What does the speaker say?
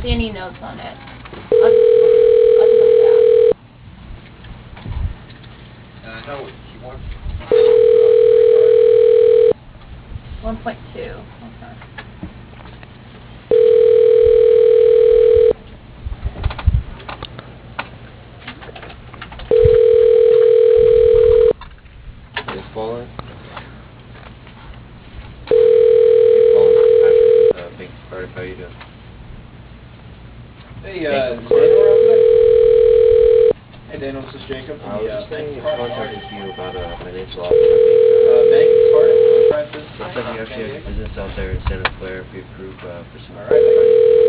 see any notes on it. I'll just look it No, she wants. 1.2. Okay. It's falling. It's falling. Patrick, Bank Cardiff, how you doing? Hey, is Daniel around today? Hey, Daniel, this is Jacob. I was just Bank getting in of contact Cardiff. with you about a financial option at Bank. Bank of Cardiff. I'm trying to Looks like we actually have a business out there in Santa Clara pre-approved for some All right. financing.